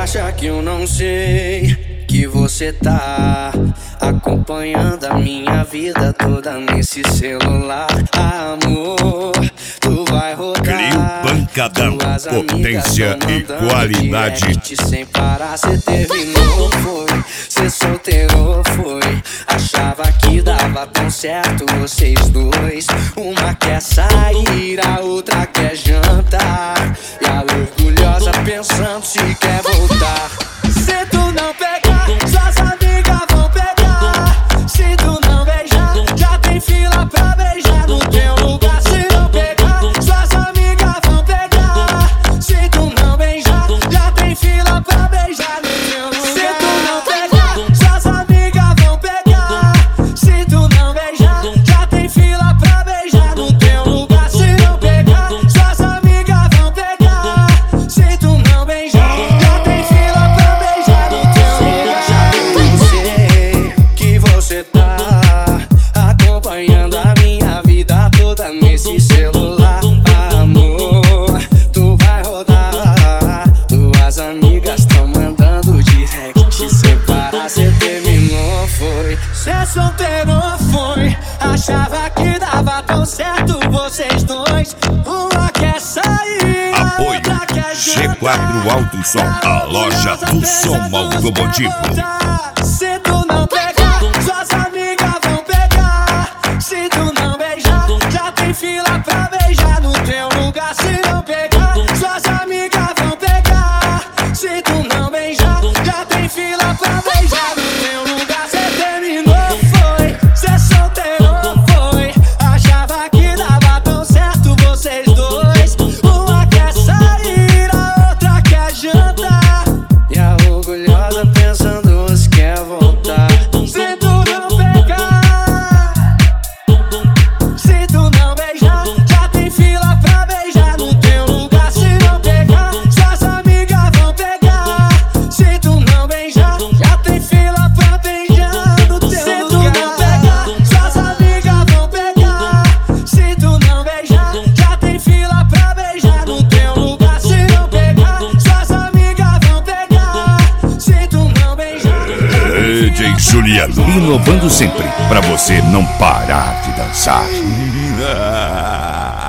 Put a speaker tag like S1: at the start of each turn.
S1: acha que eu não sei que você tá acompanhando a minha vida toda nesse celular? Amor, tu vai rodar.
S2: Crio Pancadão, potência e qualidade.
S1: Sem parar, cê terminou, foi? Cê solteiro, foi? Achava que dava tão certo vocês dois. Uma quer sair, a outra quer jantar. E a orgulhosa pensando se quer voltar. Se tu não pegar, suas amigas vão pegar. Se tu não beijar, já tem fila pra beijar no teu lugar. Se não pegar, suas amigas vão pegar. Se tu não beijar, já tem fila pra beijar no teu lugar. Se tu não pegar, suas amigas vão pegar. Se tu não beijar, já tem fila pra beijar no teu lugar. Se não pegar, suas amigas vão pegar. Se tu não beijar, já tem fila pra beijar no teu lugar. Sei que você tá acompanhando a minha vida toda nesse celular. Amor, tu vai rodar. Tuas amigas tão mandando direct sem parar. Cê terminou, foi? Cê solteiro, foi? Achava que dava tão certo vocês dois. Uma quer sair, a
S2: Apoio
S1: outra quer
S2: G4 Alto Som, a loja do som automotivo.
S1: Se tu não pegar, suas amigas vão pegar. Se tu não beijar, já tem fila pra beijar no teu lugar. Se não pegar, suas amigas vão pegar. Se tu não beijar, já tem fila pra beijar no teu lugar. Cê terminou, foi? Cê solteiro, foi? Achava que dava tão certo vocês dois. Uma quer sair, a outra quer jantar. E a orgulhosa pensando se quer voltar. Se tu não pegar, se tu não beijar, já tem fila pra beijar no teu lugar. Se não pegar, suas amigas vão pegar. Se tu não beijar, já tem fila pra beijar no teu lugar. Se tu não pegar, suas amigas vão pegar. Se tu não beijar, já tem fila pra beijar no teu lugar. Se não pegar, suas amigas vão pegar. Se tu não beijar,
S2: DJ Juliano, inovando sempre pra você não parar de dançar.